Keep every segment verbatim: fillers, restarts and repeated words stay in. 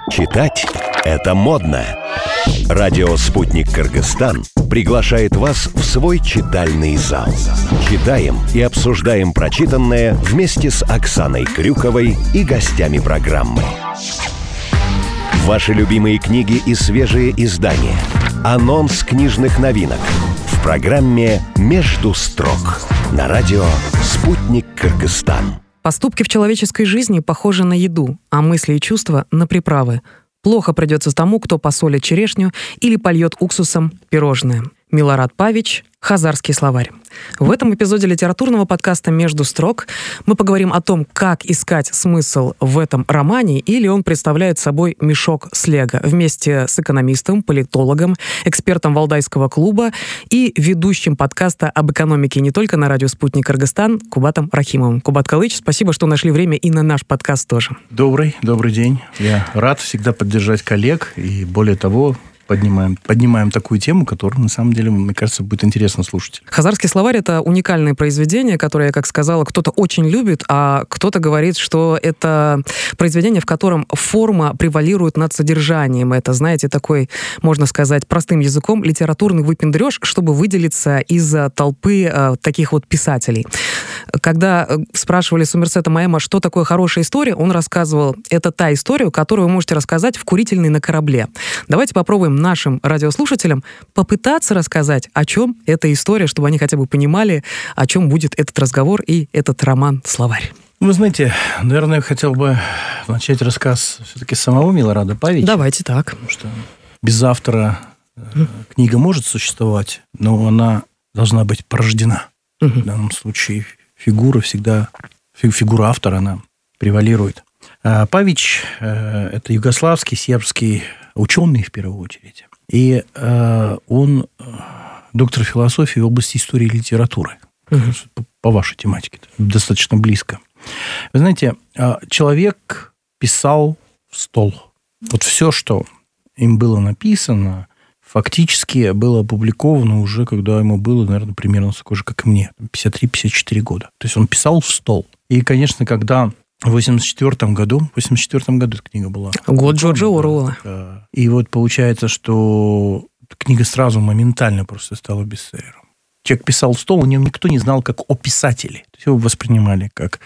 Читать – это модно. Радио «Спутник Кыргызстан» приглашает вас в свой читальный зал. Читаем и обсуждаем прочитанное вместе с Оксаной Крюковой и гостями программы. Ваши любимые книги и свежие издания. Анонс книжных новинок. В программе «Между строк» на радио «Спутник Кыргызстан». Поступки в человеческой жизни похожи на еду, а мысли и чувства — на приправы. Плохо придется тому, кто посолит черешню или польет уксусом пирожное. Милорад Павич, «Хазарский словарь». В этом эпизоде литературного подкаста «Между строк» мы поговорим о том, как искать смысл в этом романе, или он представляет собой мешок с лего, вместе с экономистом, политологом, экспертом Валдайского клуба и ведущим подкаста об экономике не только на радио «Спутник Кыргызстан» Кубатом Рахимовым. Кубат Калыч, спасибо, что нашли время и на наш подкаст тоже. Добрый, добрый день. Я рад всегда поддержать коллег, и более того, Поднимаем, поднимаем такую тему, которая, на самом деле, мне кажется, будет интересно слушать. «Хазарский словарь» — это уникальное произведение, которое, как сказала, кто-то очень любит, а кто-то говорит, что это произведение, в котором форма превалирует над содержанием. Это, знаете, такой, можно сказать, простым языком, литературный выпендрёж, чтобы выделиться из толпы э, таких вот писателей. Когда спрашивали Сомерсета Моэма, что такое хорошая история, он рассказывал, это та история, которую вы можете рассказать в курительной на корабле. Давайте попробуем нашим радиослушателям попытаться рассказать, о чем эта история, чтобы они хотя бы понимали, о чем будет этот разговор и этот роман-словарь. Вы знаете, наверное, я хотел бы начать рассказ все-таки с самого Милорада Павича. Давайте так. Потому что без автора mm. книга может существовать, но она должна быть порождена. Mm-hmm. В данном случае фигура всегда, фигура автора, она превалирует. А Павич – это югославский, сербский ученый, в первую очередь. И э, он доктор философии в области истории и литературы. Uh-huh. По, по вашей тематике. Достаточно близко. Вы знаете, человек писал в стол. Вот все, что им было написано, фактически было опубликовано уже, когда ему было, наверное, примерно столько же, как и мне. пятьдесят три - пятьдесят четыре года. То есть он писал в стол. И, конечно, когда... В восемьдесят четвёртом году, в восемьдесят четвёртом году эта книга была. Год Джорджа Оруэлла. И вот получается, что книга сразу моментально просто стала бестселлером. Человек писал в стол, о нем никто не знал как о писателе. То есть его воспринимали как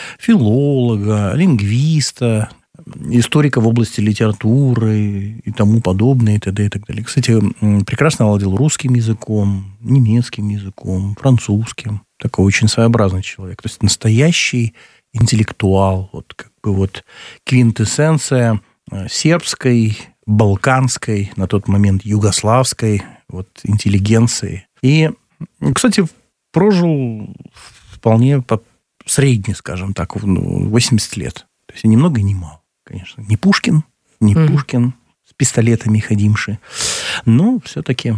филолога, лингвиста, историка в области литературы и тому подобное, и т.д. и так далее. Кстати, прекрасно владел русским языком, немецким языком, французским. Такой очень своеобразный человек. То есть настоящий интеллектуал, вот как бы вот квинтэссенция сербской, балканской, на тот момент югославской вот интеллигенции. И, кстати, прожил вполне по средне, скажем так, восемьдесят лет. То есть ни много, ни мало, конечно. Не Пушкин, не mm. Пушкин с пистолетами ходимши, но все-таки.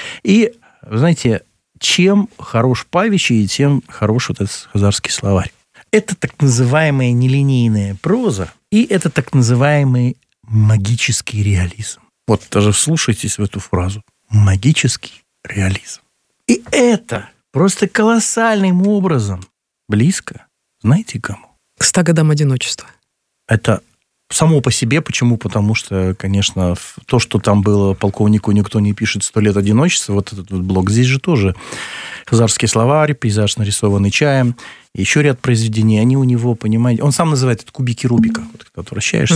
И, знаете, чем хорош Павич, и тем хорош вот этот хазарский словарь. Это так называемая нелинейная проза, и это так называемый магический реализм. Вот даже вслушайтесь в эту фразу. Магический реализм. И это просто колоссальным образом близко, знаете, кому? К ста годам одиночества. Это само по себе. Почему? Потому что, конечно, то, что там было «Полковнику никто не пишет, сто лет одиночества», вот этот вот блок, здесь же тоже «Хазарский словарь», «Пейзаж, нарисованный чаем», еще ряд произведений, они у него, понимаете... Он сам называет это кубики Рубика, вот, когда ты вращаешься.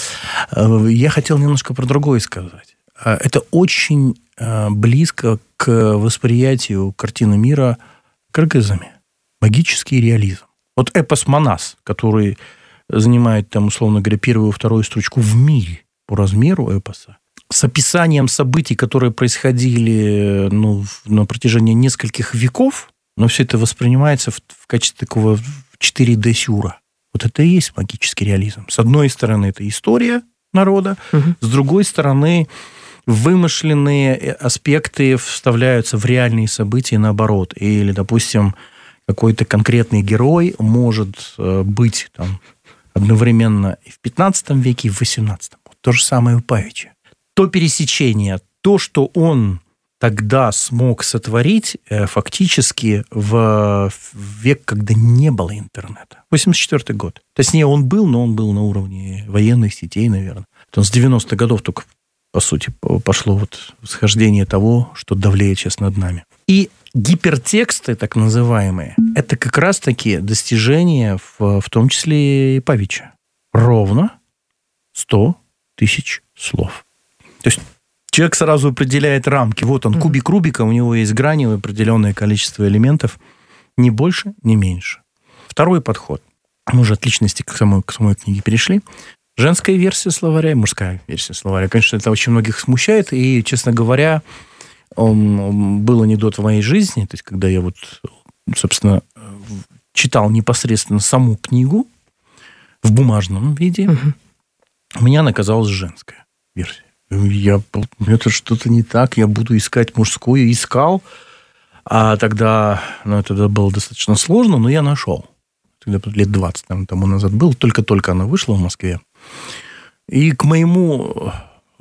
Uh-huh. Я хотел немножко про другое сказать. Это очень близко к восприятию картины мира кыргызами. Магический реализм. Вот эпос «Манас», который занимает, там, условно говоря, первую и вторую строчку в мире по размеру эпоса, с описанием событий, которые происходили ну, на протяжении нескольких веков, но все это воспринимается в, в качестве такого четыре дэ-сюра. Вот это и есть магический реализм. С одной стороны, это история народа, угу. С другой стороны, вымышленные аспекты вставляются в реальные события наоборот. Или, допустим, какой-то конкретный герой может быть там, одновременно и в пятнадцатом веке, и в восемнадцатом. Вот то же самое у Павича. То пересечение, то, что он тогда смог сотворить фактически в век, когда не было интернета. восемьдесят четвёртый год. Точнее, он был, но он был на уровне военных сетей, наверное. Потом с девяностых годов только, по сути, пошло вот восхождение того, что давлеет сейчас над нами. И гипертексты, так называемые, это как раз-таки достижение, в, в том числе и Павича. Ровно сто тысяч слов. То есть человек сразу определяет рамки. Вот он, кубик Рубика, у него есть грани, определенное количество элементов. Ни больше, ни меньше. Второй подход. Мы уже от личности к самой, к самой книге перешли. Женская версия словаря и мужская версия словаря. Конечно, это очень многих смущает. И, честно говоря, он, был анекдот в моей жизни, то есть, когда я вот, собственно, читал непосредственно саму книгу в бумажном виде, угу. у меня оказалась женская версия. Я, это что-то не так, я буду искать мужскую. Искал, а тогда, ну, это было достаточно сложно, но я нашел. Тогда лет двадцать там, тому назад был, только-только она вышла в Москве. И к моему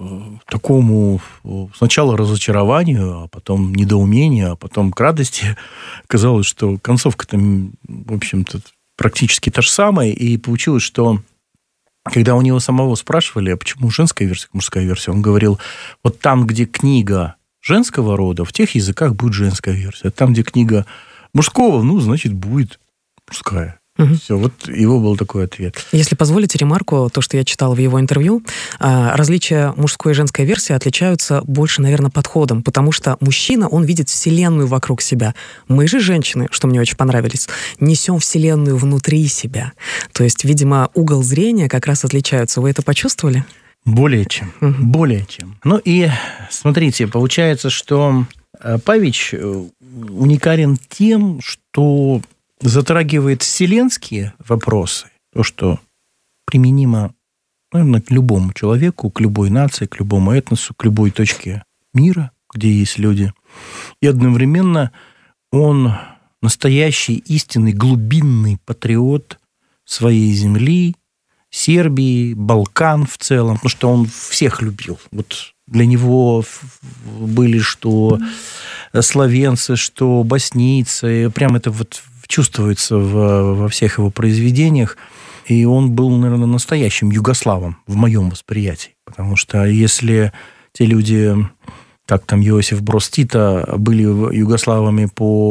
такому сначала разочарованию, а потом недоумению, а потом к радости казалось, что концовка-то, в общем-то, практически та же самая. И получилось, что когда у него самого спрашивали, а почему женская версия, мужская версия, он говорил, вот там, где книга женского рода, в тех языках будет женская версия. Там, где книга мужского, ну, значит, будет мужская. Угу. Все, вот его был такой ответ. Если позволите ремарку, то, что я читала в его интервью, различия мужской и женской версии отличаются больше, наверное, подходом, потому что мужчина, он видит вселенную вокруг себя. Мы же, женщины, что мне очень понравилось, несем вселенную внутри себя. То есть, видимо, угол зрения как раз отличаются. Вы это почувствовали? Более чем. Угу. Более чем. Ну и, смотрите, получается, что Павич уникален тем, что затрагивает вселенские вопросы, то, что применимо, наверное, к любому человеку, к любой нации, к любому этносу, к любой точке мира, где есть люди. И одновременно он настоящий, истинный, глубинный патриот своей земли, Сербии, Балкан в целом, потому что он всех любил. Вот для него были что словенцы, что боснийцы, прям это вот чувствуется в, во всех его произведениях. И он был, наверное, настоящим югославом в моем восприятии. Потому что если те люди, как там Иосиф Брос Тито, были югославами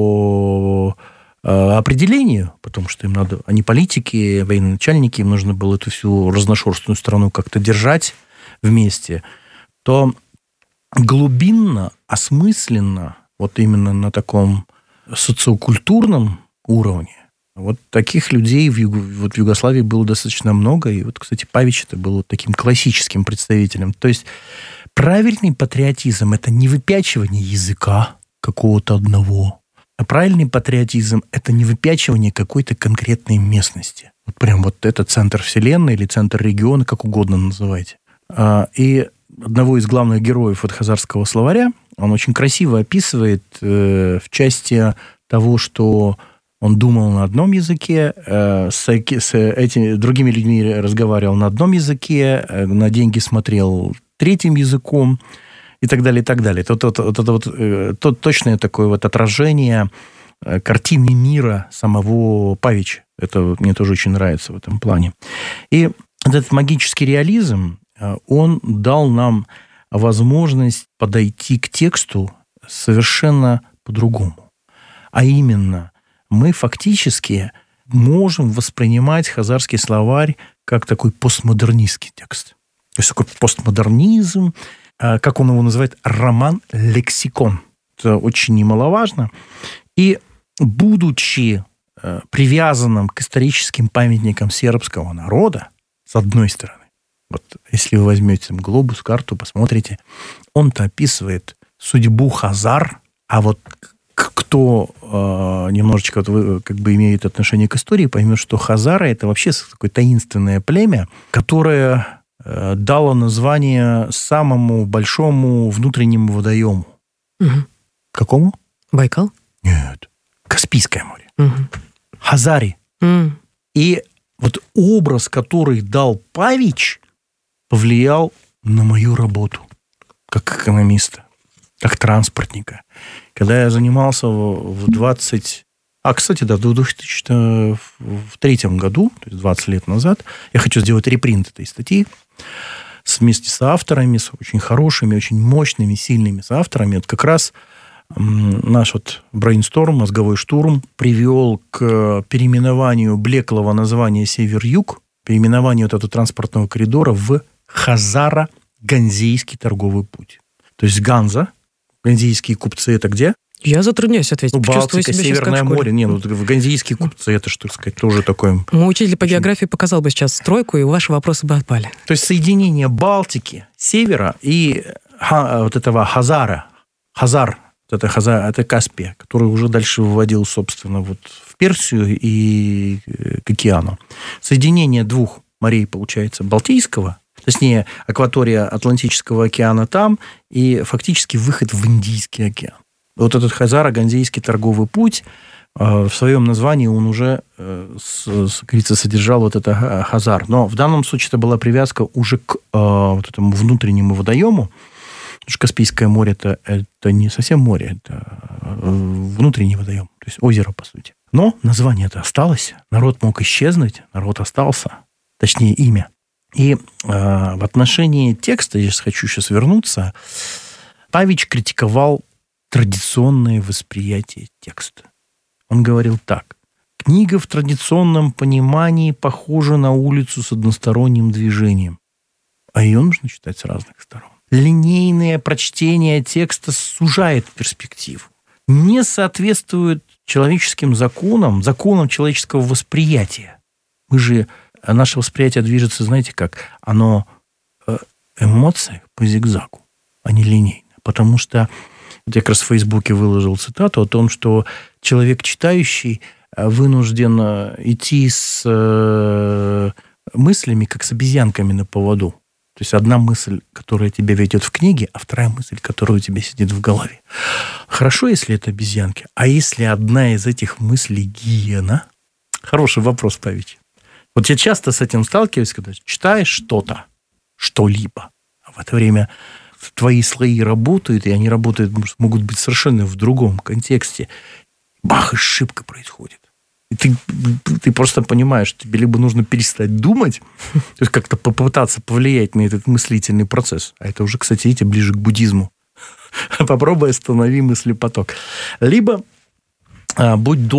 по определению, потому что им надо, они политики, военачальники, им нужно было эту всю разношерстную страну как-то держать вместе, то глубинно, осмысленно, вот именно на таком социокультурном уровне. Вот таких людей в, Юг... вот в Югославии было достаточно много. И вот, кстати, Павич это был вот таким классическим представителем. То есть правильный патриотизм – это не выпячивание языка какого-то одного. А правильный патриотизм – это не выпячивание какой-то конкретной местности. Вот прям вот это центр вселенной или центр региона, как угодно называйте. И одного из главных героев от хазарского словаря он очень красиво описывает в части того, что он думал на одном языке, с этими другими людьми разговаривал на одном языке, на деньги смотрел третьим языком и так далее, и так далее. Вот это вот, вот, вот, то, точное такое вот отражение картины мира самого Павича. Это мне тоже очень нравится в этом плане. И этот магический реализм, он дал нам возможность подойти к тексту совершенно по-другому. А именно, мы фактически можем воспринимать хазарский словарь как такой постмодернистский текст. То есть такой постмодернизм, как он его называет, роман-лексикон. Это очень немаловажно. И будучи привязанным к историческим памятникам сербского народа, с одной стороны, вот если вы возьмете глобус, карту, посмотрите, он-то описывает судьбу хазар, а вот кто э, немножечко вот, как бы имеет отношение к истории, поймет, что хазары – это вообще такое таинственное племя, которое э, дало название самому большому внутреннему водоему. Угу. Какому? Байкал? Нет. Каспийское море. Угу. Хазари. Угу. И вот образ, который дал Павич, повлиял на мою работу как экономиста, как транспортника. Когда я занимался в двадцать... А, кстати, да, в две тысячи третьем году, то есть двадцать лет назад, я хочу сделать репринт этой статьи, вместе с авторами, с очень хорошими, очень мощными, сильными соавторами. Вот как раз наш вот брейнсторм, мозговой штурм, привел к переименованию блеклого названия «Север-Юг», переименованию вот этого транспортного коридора в Хазаро-Ганзейский торговый путь. То есть Ганза, ганзейские купцы, это где? Я затрудняюсь ответить. Ну, Чувствую Балтика, себя Северное сейчас как в море. Не, ну, в ганзейские купцы, это, что сказать, тоже такое... Мой учитель по географии показал бы сейчас стройку, и ваши вопросы бы отпали. То есть соединение Балтики, севера и ха, вот этого Хазара, Хазар, вот это, Хазар, это Каспия, который уже дальше выводил, собственно, вот в Персию и к океану. Соединение двух морей, получается, Балтийского, точнее, акватория Атлантического океана там, и фактически выход в Индийский океан. Вот этот Хазаро-Ганзейский торговый путь, в своем названии он уже, как говорится, содержал вот это Хазар. Но в данном случае это была привязка уже к вот этому внутреннему водоему. Потому что Каспийское море это, это не совсем море, это внутренний водоем, то есть озеро, по сути. Но название это осталось, народ мог исчезнуть, народ остался, точнее имя. И э, в отношении текста, я хочу сейчас вернуться, Павич критиковал традиционное восприятие текста. Он говорил так. Книга в традиционном понимании похожа на улицу с односторонним движением. А ее нужно читать с разных сторон. Линейное прочтение текста сужает перспективу. Не соответствует человеческим законам, законам человеческого восприятия. Мы же, наше восприятие движется, знаете как? Оно эмоции по зигзагу, а не линейно. Потому что я как раз в Фейсбуке выложил цитату о том, что человек читающий вынужден идти с мыслями, как с обезьянками на поводу. То есть одна мысль, которая тебя ведет в книге, а вторая мысль, которая у тебя сидит в голове. Хорошо, если это обезьянки. А если одна из этих мыслей гиена? Хороший вопрос, Павич. Вот я часто с этим сталкиваюсь, когда читаешь что-то, что-либо, а в это время твои слои работают, и они работают, могут быть совершенно в другом контексте. Бах, и ошибка происходит. И ты, ты просто понимаешь, что тебе либо нужно перестать думать, то есть как-то попытаться повлиять на этот мыслительный процесс. А это уже, кстати, идти ближе к буддизму. Попробуй останови мыслепоток. Либо будь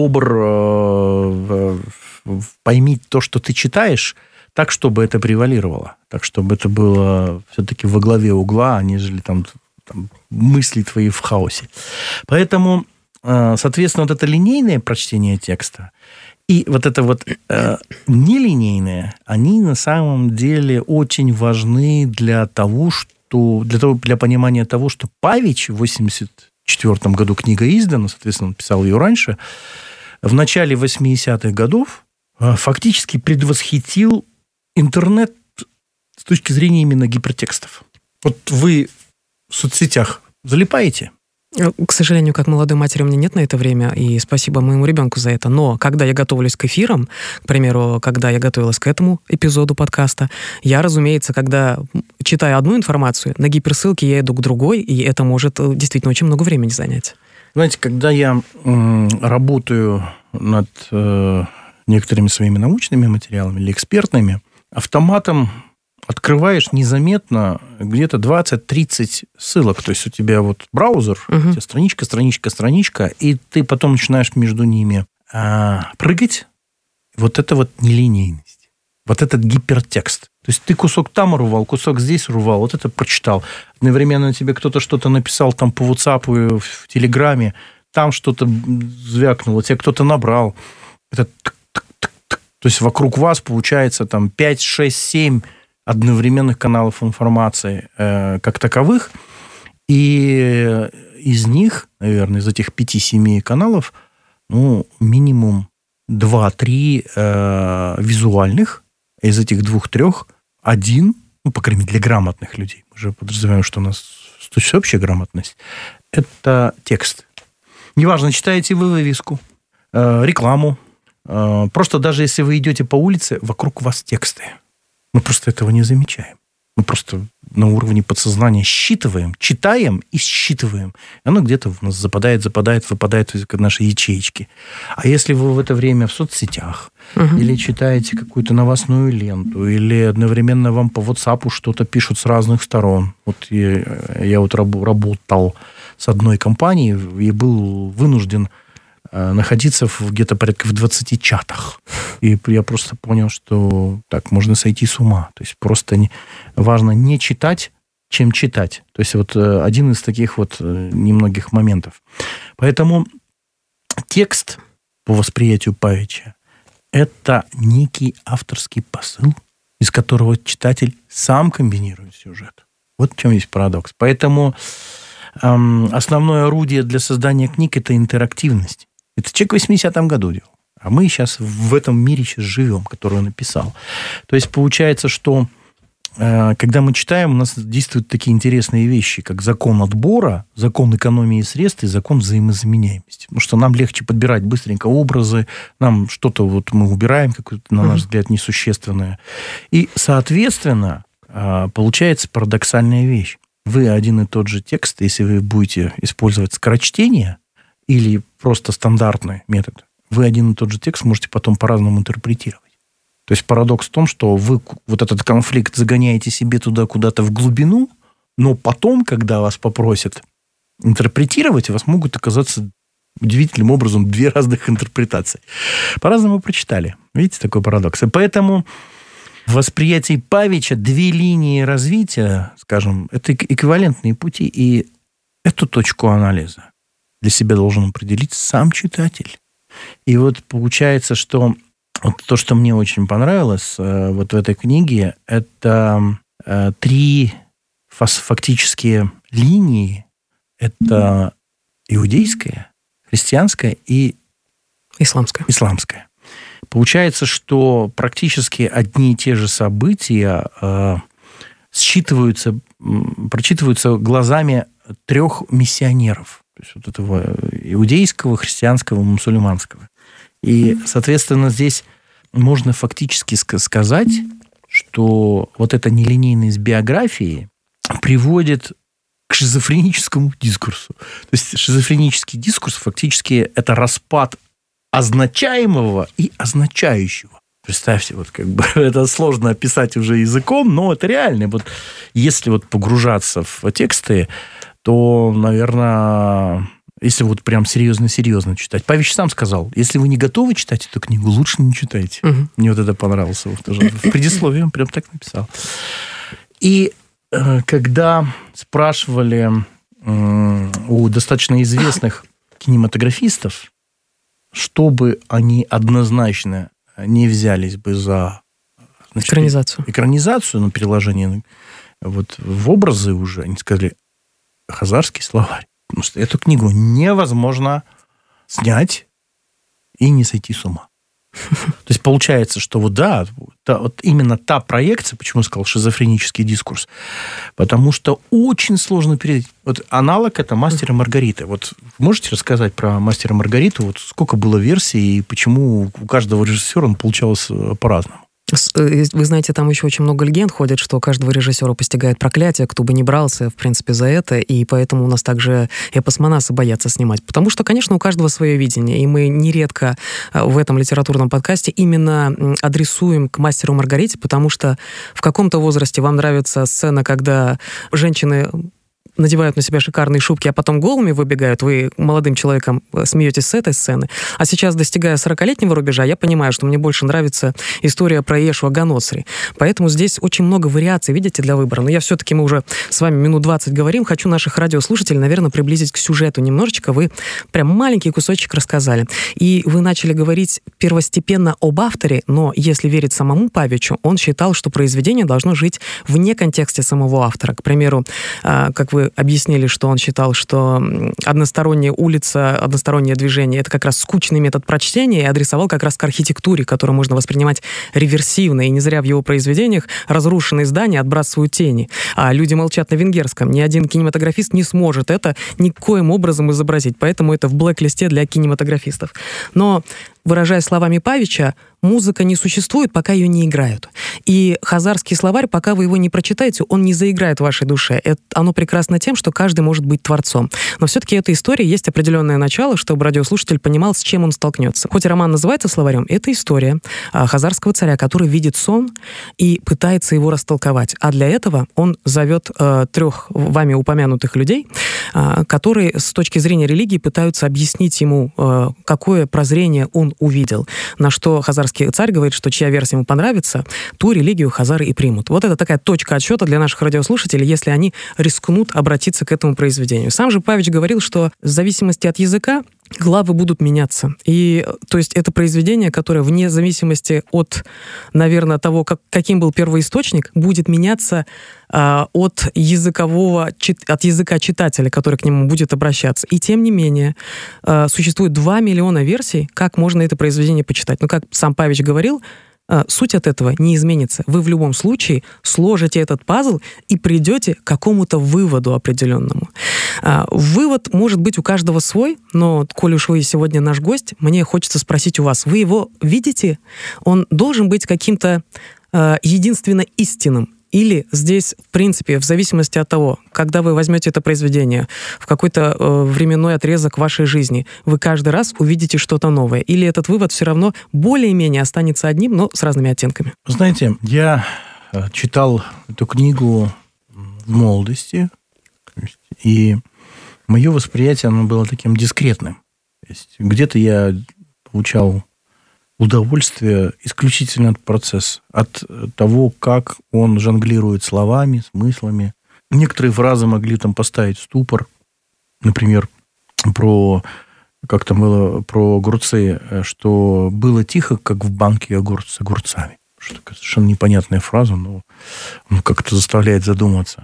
добр, пойми то, что ты читаешь, так, чтобы это превалировало. Так, чтобы это было все-таки во главе угла, нежели там, там мысли твои в хаосе. Поэтому, соответственно, вот это линейное прочтение текста и вот это вот э, нелинейное, они на самом деле очень важны для того, что для, того, для понимания того, что Павич в восемьдесят четвёртом году книга издана, соответственно, он писал ее раньше, в начале восьмидесятых годов э, фактически предвосхитил интернет с точки зрения именно гипертекстов. Вот вы в соцсетях залипаете? К сожалению, как молодой матери, у меня нет на это время, и спасибо моему ребенку за это. Но когда я готовлюсь к эфирам, к примеру, когда я готовилась к этому эпизоду подкаста, я, разумеется, когда читаю одну информацию, на гиперссылке я иду к другой, и это может действительно очень много времени занять. Знаете, когда я м, работаю над э, некоторыми своими научными материалами или экспертными, автоматом открываешь незаметно где-то двадцать-тридцать ссылок. То есть у тебя вот браузер, uh-huh. у тебя страничка, страничка, страничка, и ты потом начинаешь между ними а, прыгать. Вот это вот нелинейность. Вот этот гипертекст. То есть ты кусок там урвал, кусок здесь урвал, вот это прочитал. Одновременно тебе кто-то что-то написал там по WhatsApp, в Телеграме, там что-то звякнуло, тебе кто-то набрал. Это то есть вокруг вас получается там пять, шесть, семь одновременных каналов информации э, как таковых. И из них, наверное, из этих пяти-семи каналов, ну, минимум два-три э, визуальных. Из этих двух-трех один, ну, по крайней мере, для грамотных людей. Мы же подразумеваем, что у нас общая грамотность. Это текст. Неважно, читаете вы вывеску, э, рекламу. Э, просто даже если вы идете по улице, вокруг вас тексты. Мы просто этого не замечаем. Мы просто на уровне подсознания считываем, читаем и считываем. Оно где-то в нас западает, западает, выпадает из нашей ячеечки. А если вы в это время в соцсетях, угу. или читаете какую-то новостную ленту, или одновременно вам по WhatsApp что-то пишут с разных сторон. Вот я, я вот раб, работал с одной компанией и был вынужден находиться в, где-то порядка в двадцати чатах. И я просто понял, что так можно сойти с ума. То есть просто не, важно не читать, чем читать. То есть вот один из таких вот немногих моментов. Поэтому текст по восприятию Павича – это некий авторский посыл, из которого читатель сам комбинирует сюжет. Вот в чем есть парадокс. Поэтому эм, основное орудие для создания книг – это интерактивность. Это человек в восьмидесятом году делал. А мы сейчас в этом мире сейчас живем, который он написал. То есть получается, что э, когда мы читаем, у нас действуют такие интересные вещи, как закон отбора, закон экономии средств и закон взаимозаменяемости. Потому что нам легче подбирать быстренько образы, нам что-то вот мы убираем, какое-то, на наш взгляд, несущественное. И, соответственно, э, получается парадоксальная вещь. Вы один и тот же текст, если вы будете использовать скорочтение или просто стандартный метод, вы один и тот же текст можете потом по-разному интерпретировать. То есть парадокс в том, что вы вот этот конфликт загоняете себе туда куда-то в глубину, но потом, когда вас попросят интерпретировать, у вас могут оказаться удивительным образом две разных интерпретации. По-разному прочитали. Видите, такой парадокс. И поэтому в восприятии Павича две линии развития, скажем, это эквивалентные пути, и эту точку анализа для себя должен определить сам читатель. И вот получается, что вот то, что мне очень понравилось вот в этой книге, это три фактические линии. Это иудейская, христианская и исламская. исламская. Получается, что практически одни и те же события считываются, прочитываются глазами трех миссионеров. То есть вот этого иудейского, христианского, мусульманского. И, соответственно, здесь можно фактически сказать, что вот эта нелинейность биографии приводит к шизофреническому дискурсу. То есть шизофренический дискурс фактически это распад означаемого и означающего. Представьте, вот как бы это сложно описать уже языком, но это реально. Вот если вот погружаться в тексты, то, наверное, если вот прям серьезно-серьезно читать. Павич сам сказал, если вы не готовы читать эту книгу, лучше не читайте. Угу. Мне вот это понравилось. Тоже в предисловии он прям так написал. И э, когда спрашивали э, у достаточно известных кинематографистов, чтобы они однозначно не взялись бы за значит, экранизацию, экранизацию, ну, переложение вот, в образы уже, они сказали, Хазарский словарь. Потому что эту книгу невозможно снять и не сойти с ума. То есть получается, что вот да, та, вот именно та проекция, почему я сказал шизофренический дискурс, потому что очень сложно перейти. Вот аналог это «Мастер и Маргарита». Вот можете рассказать про «Мастера и Маргариту», вот сколько было версий и почему у каждого режиссера он получалось по-разному? Вы знаете, там еще очень много легенд ходит, что каждого режиссера постигает проклятие, кто бы ни брался, в принципе, за это, и поэтому у нас также эпосмонасы боятся снимать. Потому что, конечно, у каждого свое видение, и мы нередко в этом литературном подкасте именно адресуем к «Мастеру и Маргарите», потому что в каком-то возрасте вам нравится сцена, когда женщины надевают на себя шикарные шубки, а потом голыми выбегают, вы молодым человеком смеетесь с этой сцены. А сейчас, достигая сорокалетнего рубежа, я понимаю, что мне больше нравится история про Иешуа Ганоцри. Поэтому здесь очень много вариаций, видите, для выбора. Но я все-таки, мы уже с вами минут двадцать говорим, хочу наших радиослушателей, наверное, приблизить к сюжету немножечко. Вы прям маленький кусочек рассказали. И вы начали говорить первостепенно об авторе, но если верить самому Павичу, он считал, что произведение должно жить вне контекста самого автора. К примеру, как вы объяснили, что он считал, что односторонняя улица, одностороннее движение — это как раз скучный метод прочтения, и адресовал как раз к архитектуре, которую можно воспринимать реверсивно. И не зря в его произведениях разрушенные здания отбрасывают тени. А люди молчат на венгерском. Ни один кинематографист не сможет это никоим образом изобразить. Поэтому это в блэк-листе для кинематографистов. Но выражаясь словами Павича, музыка не существует, пока ее не играют. И хазарский словарь, пока вы его не прочитаете, он не заиграет в вашей душе. Это, оно прекрасно тем, что каждый может быть творцом. Но все-таки этой истории есть определенное начало, чтобы радиослушатель понимал, с чем он столкнется. Хоть и роман называется словарем, это история хазарского царя, который видит сон и пытается его растолковать. А для этого он зовет э, трех вами упомянутых людей, э, которые с точки зрения религии пытаются объяснить ему, э, какое прозрение он увидел. На что хазарский царь говорит, что чья версия ему понравится, ту религию хазары и примут. Вот это такая точка отсчета для наших радиослушателей, если они рискнут обратиться к этому произведению. Сам же Павич говорил, что в зависимости от языка главы будут меняться. И, то есть, это произведение, которое вне зависимости от, наверное, того, как, каким был первоисточник, будет меняться э, от языкового, от языка читателя, который к нему будет обращаться. И, тем не менее, э, существует два миллиона версий, как можно это произведение почитать. Но, как сам Павич говорил, суть от этого не изменится. Вы в любом случае сложите этот пазл и придете к какому-то выводу определенному. Вывод может быть у каждого свой, но, коль уж вы сегодня наш гость, мне хочется спросить у вас, вы его видите? Он должен быть каким-то единственно истинным? Или здесь, в принципе, в зависимости от того, когда вы возьмете это произведение в какой-то э, временной отрезок вашей жизни, вы каждый раз увидите что-то новое? Или этот вывод все равно более-менее останется одним, но с разными оттенками? Знаете, я читал эту книгу в молодости, и мое восприятие, оно было таким дискретным. То есть где-то я получал удовольствие исключительно от процесса, от того, как он жонглирует словами, смыслами. Некоторые фразы могли там поставить в ступор. Например, про, как там было, про огурцы, что было тихо, как в банке огурцы с огурцами. Что такая совершенно непонятная фраза, но ну, как-то заставляет задуматься.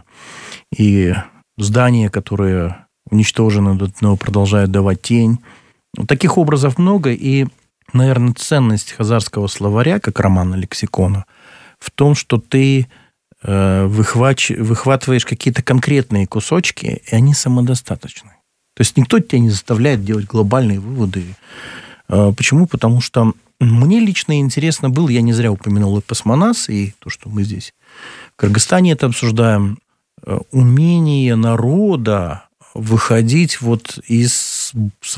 И здания, которые уничтожены, но продолжают давать тень. Таких образов много, и наверное, ценность хазарского словаря, как романа-лексикона, в том, что ты э, выхвач... выхватываешь какие-то конкретные кусочки, и они самодостаточны. То есть никто тебя не заставляет делать глобальные выводы. Э, почему? Потому что мне лично интересно было, я не зря упомянул Эпосмонас, и то, что мы здесь в Кыргызстане это обсуждаем, э, умение народа выходить вот из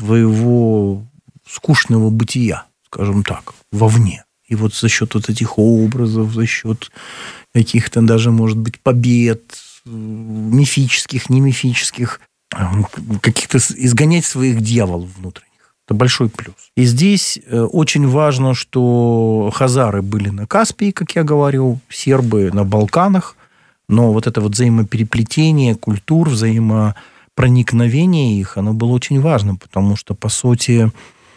своего скучного бытия, скажем так, вовне. И вот за счет вот этих образов, за счет каких-то даже, может быть, побед, мифических, не мифических, каких-то изгонять своих дьяволов внутренних. Это большой плюс. И здесь очень важно, что хазары были на Каспии, как я говорил, сербы на Балканах, но вот это вот взаимопереплетение культур, взаимопроникновение их, оно было очень важно, потому что, по сути,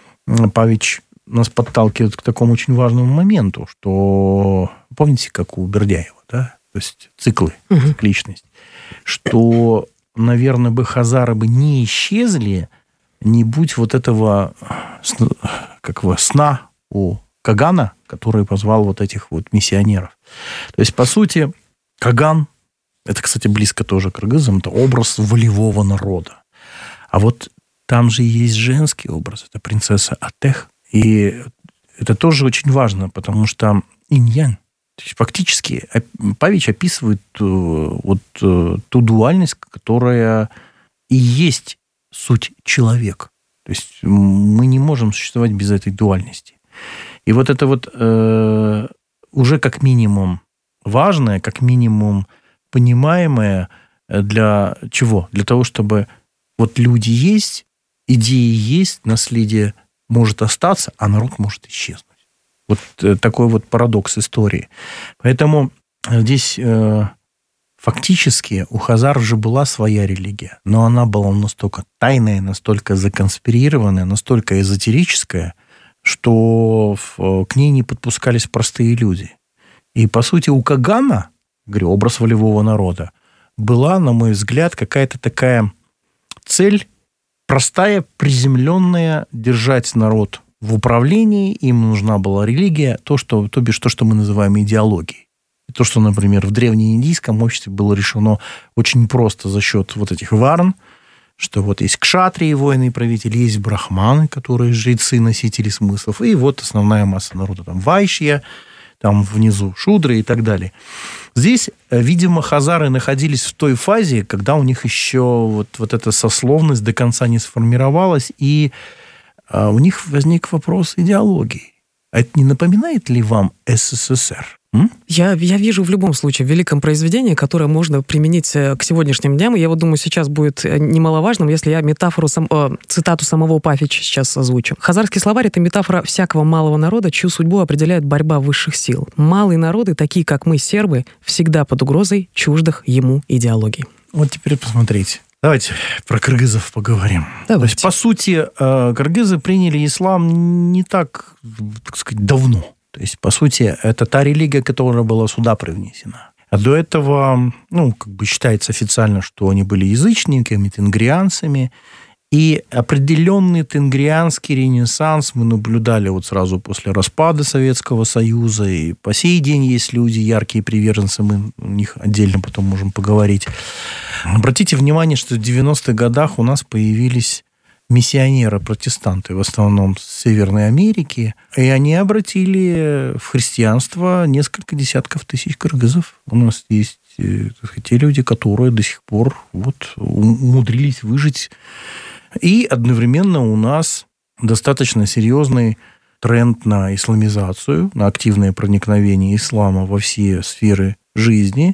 Павич нас подталкивает к такому очень важному моменту, что, помните, как у Бердяева, да, то есть циклы, uh-huh. цикличность, что, наверное, бы хазары бы не исчезли, не будь вот этого как его, сна у Кагана, который позвал вот этих вот миссионеров. То есть, по сути, Каган, это, кстати, близко тоже к кыргызам, это образ волевого народа. А вот там же есть женский образ, это принцесса Атех. И это тоже очень важно, потому что инь-янь. То есть фактически Павич описывает вот ту дуальность, которая и есть суть человека. То есть мы не можем существовать без этой дуальности. И вот это вот э, уже как минимум важное, как минимум понимаемое для чего? Для того, чтобы вот люди есть, идеи есть, наследие может остаться, а народ может исчезнуть. Вот такой вот парадокс истории. Поэтому здесь э, фактически у хазар уже была своя религия, но она была настолько тайная, настолько законспирированная, настолько эзотерическая, что в, к ней не подпускались простые люди. И, по сути, у Кагана, говорю, образ волевого народа, была, на мой взгляд, какая-то такая цель простая, приземленная, держать народ в управлении, им нужна была религия, то, что, то бишь то, что мы называем идеологией. И то, что, например, в древнеиндийском обществе было решено очень просто за счет вот этих варн, что вот есть кшатрии, воины-правители, есть брахманы, которые жрецы, носители смыслов, и вот основная масса народа, там вайшья, там внизу шудры и так далее. Здесь, видимо, хазары находились в той фазе, когда у них еще вот, вот эта сословность до конца не сформировалась, и у них возник вопрос идеологии. А это не напоминает ли вам СССР? М? Я, я вижу в любом случае в великом произведении, которое можно применить к сегодняшним дням. И я вот думаю, сейчас будет немаловажным, если я метафору, сам, э, цитату самого Пафича сейчас озвучу. Хазарский словарь — это метафора всякого малого народа, чью судьбу определяет борьба высших сил. Малые народы, такие как мы, сербы, всегда под угрозой чуждых ему идеологий. Вот теперь посмотрите. Давайте про кыргызов поговорим. Давайте. То есть, по сути, кыргызы приняли ислам не так, так сказать, давно. То есть, по сути, это та религия, которая была сюда привнесена. А до этого, ну, как бы считается официально, что они были язычниками, тенгрианцами. И определенный тенгрианский ренессанс мы наблюдали вот сразу после распада Советского Союза. И по сей день есть люди, яркие приверженцы, мы о них отдельно потом можем поговорить. Обратите внимание, что в девяностых годах у нас появились миссионеры-протестанты, в основном с Северной Америки, и они обратили в христианство несколько десятков тысяч кыргызов. У нас есть те люди, которые до сих пор вот умудрились выжить. И одновременно у нас достаточно серьезный тренд на исламизацию, на активное проникновение ислама во все сферы жизни.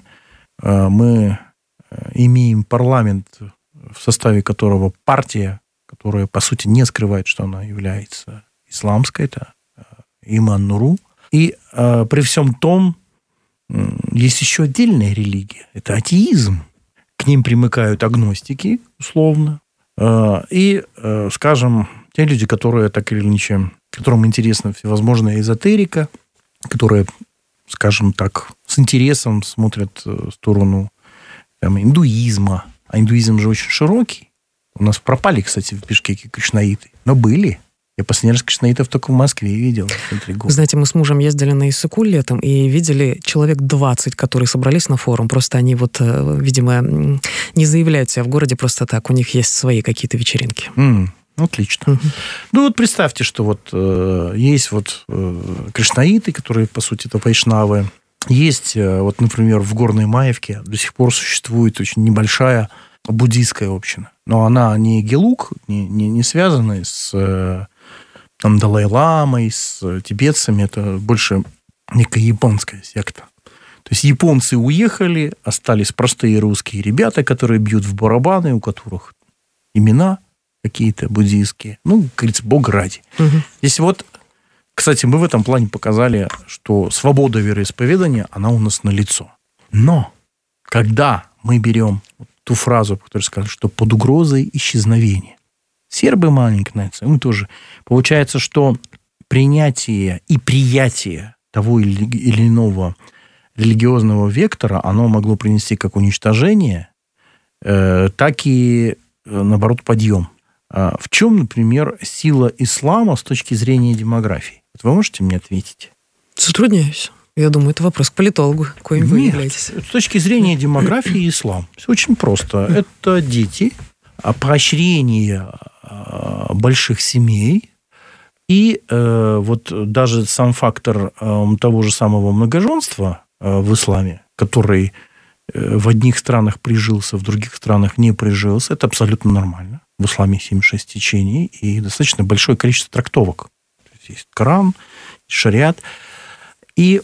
Мы имеем парламент, в составе которого партия, которая, по сути, не скрывает, что она является исламской, это Иман Нуру. И э, при всем том, э, есть еще отдельная религия, это атеизм. К ним примыкают агностики, условно. Э, и, э, скажем, те люди, которые так или иначе, которым интересна всевозможная эзотерика, которые, скажем так, с интересом смотрят в сторону там, индуизма. А индуизм же очень широкий. У нас пропали, кстати, в Бишкеке кришнаиты. Но были. Я последний раз кришнаитов только в Москве видел. Вы знаете, мы с мужем ездили на Иссык-Куль летом и видели человек двадцать, которые собрались на форум. Просто они вот, видимо, не заявляют себя в городе просто так. У них есть свои какие-то вечеринки. Mm, отлично. Угу. Ну вот представьте, что вот э, есть вот э, кришнаиты, которые, по сути, это вайшнавы. Есть, э, вот, например, в Горной Маевке до сих пор существует очень небольшая буддийская община. Но она не гелук, не, не, не связанная с там, Далай-ламой, с тибетцами. Это больше некая японская секта. То есть японцы уехали, остались простые русские ребята, которые бьют в барабаны, у которых имена какие-то буддийские. Ну, как говорится, Бог ради. Угу. Здесь вот, кстати, мы в этом плане показали, что свобода вероисповедания, она у нас налицо. Но когда мы берем ту фразу, которую сказали, что под угрозой исчезновения. Сербы маленькая нация, мы тоже. Получается, что принятие и приятие того или иного религиозного вектора, оно могло принести как уничтожение, э, так и, наоборот, подъем. А в чем, например, сила ислама с точки зрения демографии? Вот вы можете мне ответить? Затрудняюсь. Я думаю, это вопрос к политологу, коим вы Нет, являетесь. С точки зрения демографии ислам. Все очень просто. Это дети, поощрение больших семей и э, вот даже сам фактор э, того же самого многоженства э, в исламе, который э, в одних странах прижился, в других странах не прижился, это абсолютно нормально. В исламе семьдесят шесть течений и достаточно большое количество трактовок. То есть, есть Коран, шариат. И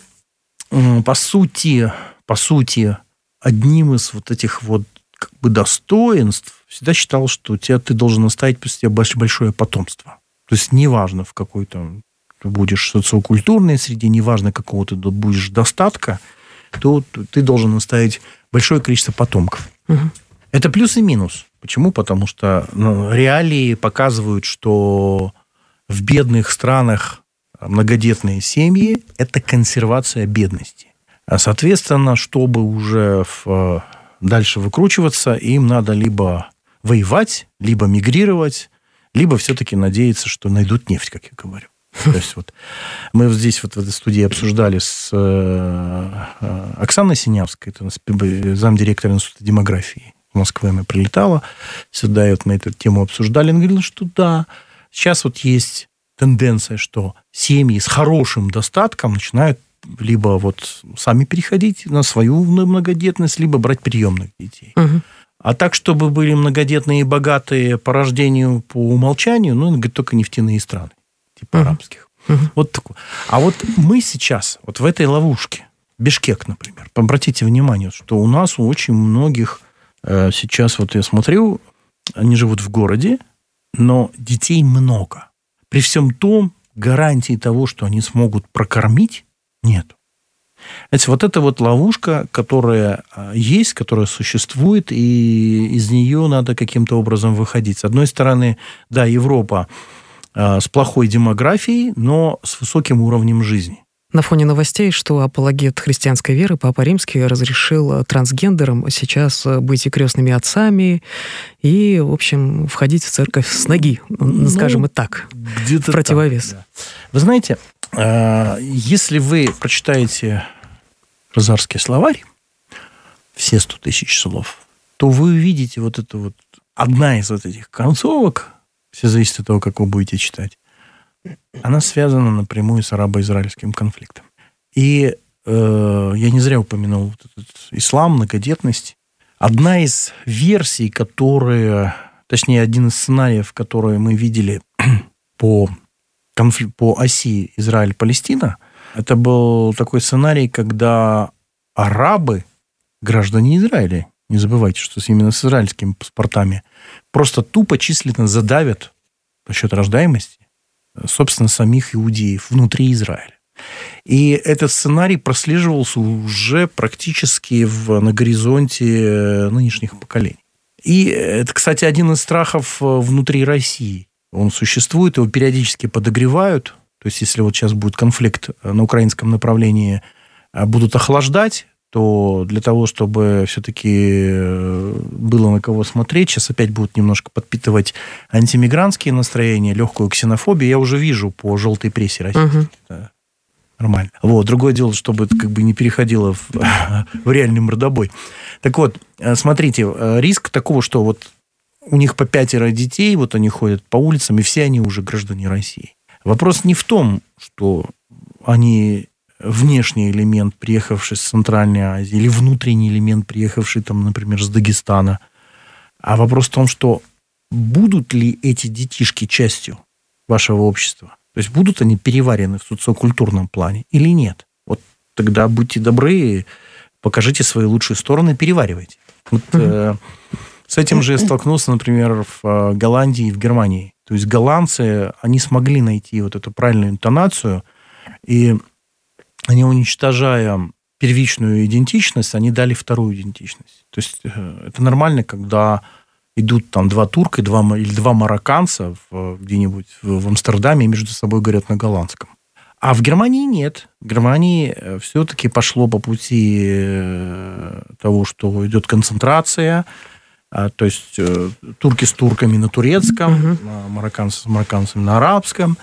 По сути, по сути, одним из вот этих вот как бы достоинств всегда считал, что тебя, ты должен оставить после себя большое потомство. То есть неважно, в какой там ты будешь социокультурной среде, неважно, какого ты будешь достатка, то ты должен оставить большое количество потомков. Угу. Это плюс и минус. Почему? Потому что ну, реалии показывают, что в бедных странах многодетные семьи – это консервация бедности. А, соответственно, чтобы уже в, дальше выкручиваться, им надо либо воевать, либо мигрировать, либо все-таки надеяться, что найдут нефть, как я говорю. То есть вот мы здесь вот в этой студии обсуждали с э, Оксаной Синявской, это замдиректора Института демографии. в Москве она прилетала сюда, и вот мы эту тему обсуждали. Она говорила, что да, сейчас вот есть тенденция, что семьи с хорошим достатком начинают либо вот сами переходить на свою многодетность, либо брать приемных детей. Угу. А так, чтобы были многодетные и богатые по рождению, по умолчанию, ну, говорит, только нефтяные страны, типа угу. арабских. Угу. Вот такое. А вот мы сейчас, вот в этой ловушке, Бишкек, например, обратите внимание, что у нас у очень многих э, сейчас, вот я смотрю, они живут в городе, но детей много. При всем том, гарантии того, что они смогут прокормить, нет. Знаете, вот эта вот ловушка, которая есть, которая существует, и из нее надо каким-то образом выходить. С одной стороны, да, Европа с плохой демографией, но с высоким уровнем жизни. На фоне новостей, что апологет христианской веры Папа Римский разрешил трансгендерам сейчас быть и крестными отцами, и, в общем, входить в церковь с ноги, ну, скажем и так, в противовес. Так, да. Вы знаете, если вы прочитаете Хазарский словарь, все сто тысяч слов, то вы увидите вот это вот, одна из вот этих концовок, все зависит от того, как вы будете читать, она связана напрямую с арабо-израильским конфликтом. И э, я не зря упомянул вот этот ислам, многодетность. Одна из версий, которые, точнее, один из сценариев, которые мы видели по, конфликт, по оси Израиль-Палестина, это был такой сценарий, когда арабы, граждане Израиля, не забывайте, что именно с израильскими паспортами, просто тупо численно задавят за счет рождаемости, собственно, самих иудеев внутри Израиля. И этот сценарий прослеживался уже практически в, на горизонте нынешних поколений. И это, кстати, один из страхов внутри России. Он существует, его периодически подогревают. То есть, если вот сейчас будет конфликт на украинском направлении, будут охлаждать, то для того, чтобы все-таки было на кого смотреть, сейчас опять будут немножко подпитывать антимигрантские настроения, легкую ксенофобию. Я уже вижу по желтой прессе российской. Uh-huh. Это нормально. Вот. Другое дело, чтобы это как бы не переходило в, в реальный мордобой. Так вот, смотрите, риск такого, что вот у них по пятеро детей, вот они ходят по улицам, и все они уже граждане России. Вопрос не в том, что они внешний элемент, приехавший с Центральной Азии, или внутренний элемент, приехавший, там, например, с Дагестана. А вопрос в том, что будут ли эти детишки частью вашего общества? То есть будут они переварены в социокультурном плане или нет? Вот тогда будьте добры, покажите свои лучшие стороны, переваривайте. Вот, э, с этим же я столкнулся, например, в Голландии и в Германии. То есть голландцы, они смогли найти вот эту правильную интонацию, и они, уничтожая первичную идентичность, они дали вторую идентичность. То есть это нормально, когда идут там два турка два, или два марокканца в, где-нибудь в, в Амстердаме и между собой говорят на голландском. А в Германии нет. В Германии все-таки пошло по пути того, что идет концентрация, то есть турки с турками на турецком, угу. марокканцы с марокканцами на арабском.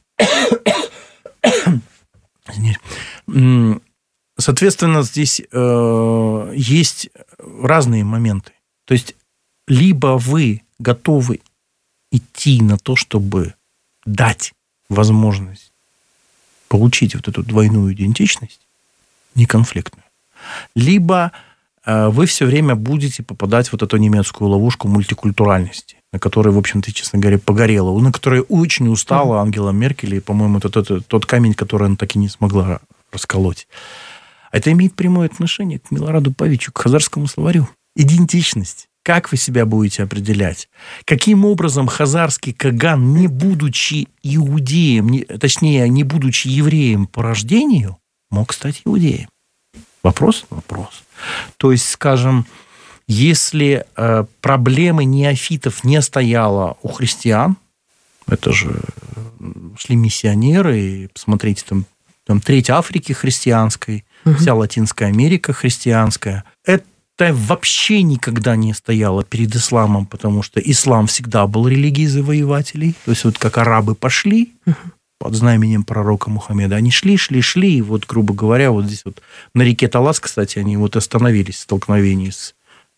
Соответственно, здесь э, есть разные моменты. То есть, либо вы готовы идти на то, чтобы дать возможность получить вот эту двойную идентичность, неконфликтную, либо э, вы все время будете попадать в вот эту немецкую ловушку мультикультуральности, на которой, в общем-то, честно говоря, погорела, на которой очень устала mm-hmm. Ангела Меркель, и, по-моему, это тот, тот камень, который она так и не смогла расколоть. Это имеет прямое отношение к Милораду Павичу, к хазарскому словарю. Идентичность. Как вы себя будете определять? Каким образом хазарский Каган, не будучи иудеем, не, точнее, не будучи евреем по рождению, мог стать иудеем? Вопрос? Вопрос. То есть, скажем, если э, проблемы неофитов не стояло у христиан, это же шли миссионеры, и посмотрите, там, там треть Африки христианской, угу. вся Латинская Америка христианская. Это вообще никогда не стояло перед исламом, потому что ислам всегда был религией завоевателей. То есть, вот как арабы пошли угу. под знаменем пророка Мухаммеда, они шли, шли, шли, и вот, грубо говоря, вот здесь вот на реке Талас, кстати, они вот остановились в столкновении с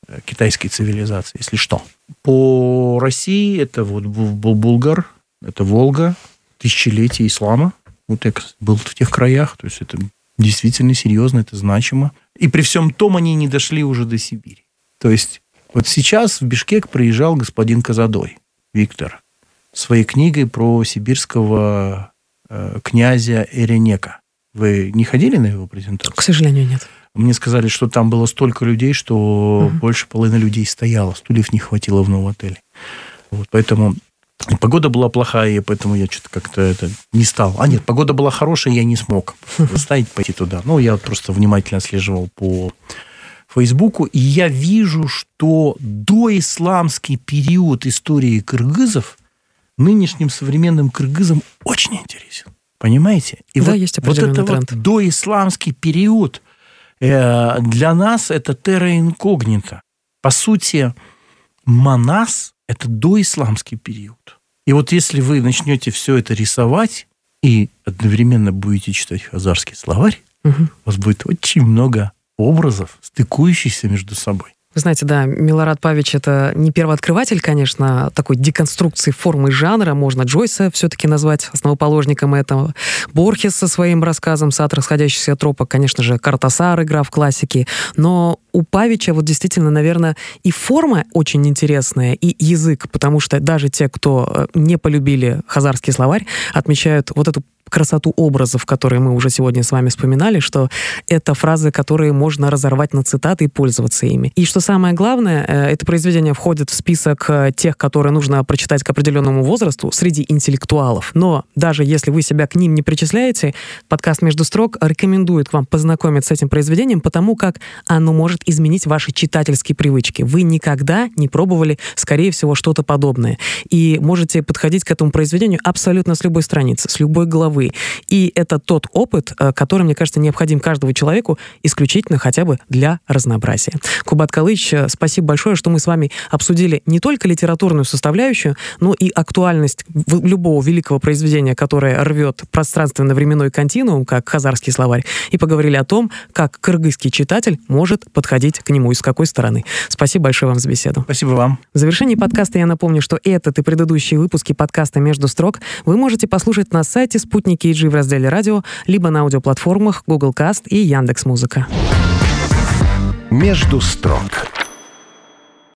китайской цивилизации, если что. По России это вот был Булгар, это Волга, тысячелетие ислама. Вот я был в тех краях, то есть это действительно серьезно, это значимо. И при всем том они не дошли уже до Сибири. То есть вот сейчас в Бишкек приезжал господин Казадой, Виктор, своей книгой про сибирского э, князя Эренека. Вы не ходили на его презентацию? К сожалению, нет. Мне сказали, что там было столько людей, что угу. больше половины людей стояло. Стульев не хватило в новом отеле. Вот, поэтому погода была плохая, и поэтому я что-то как-то это не стал. А нет, погода была хорошая, я не смог заставить пойти туда. Ну, я просто внимательно отслеживал по Фейсбуку, и я вижу, что доисламский период истории кыргызов нынешним современным кыргызам очень интересен. Понимаете? И да, вот, есть определенный вот это тренд. Вот доисламский период э, для нас это терра инкогнита. По сути, Манас – это доисламский период. И вот если вы начнете все это рисовать и одновременно будете читать хазарский словарь, угу. у вас будет очень много образов, стыкующихся между собой. Вы знаете, да, Милорад Павич — это не первооткрыватель, конечно, такой деконструкции формы и жанра. Можно Джойса все-таки назвать основоположником этого. Борхес со своим рассказом «Сад расходящихся тропок», конечно же, Картасар, игра в классики. Но у Павича вот действительно, наверное, и форма очень интересная, и язык, потому что даже те, кто не полюбили хазарский словарь, отмечают вот эту красоту образов, которые мы уже сегодня с вами вспоминали, что это фразы, которые можно разорвать на цитаты и пользоваться ими. И что самое главное, это произведение входит в список тех, которые нужно прочитать к определенному возрасту среди интеллектуалов. Но даже если вы себя к ним не причисляете, подкаст «Между строк» рекомендует вам познакомиться с этим произведением, потому как оно может изменить ваши читательские привычки. Вы никогда не пробовали, скорее всего, что-то подобное. И можете подходить к этому произведению абсолютно с любой страницы, с любой главы. И это тот опыт, который, мне кажется, необходим каждому человеку исключительно хотя бы для разнообразия. Кубат Калыч, спасибо большое, что мы с вами обсудили не только литературную составляющую, но и актуальность любого великого произведения, которое рвет пространственно-временной континуум, как хазарский словарь, и поговорили о том, как кыргызский читатель может подходить к нему и с какой стороны. Спасибо большое вам за беседу. Спасибо вам. В завершении подкаста я напомню, что этот и предыдущие выпуски подкаста «Между строк» вы можете послушать на сайте Спутник кей джи в разделе «Радио», либо на аудиоплатформах Google Cast и Яндекс.Музыка. «Между строк»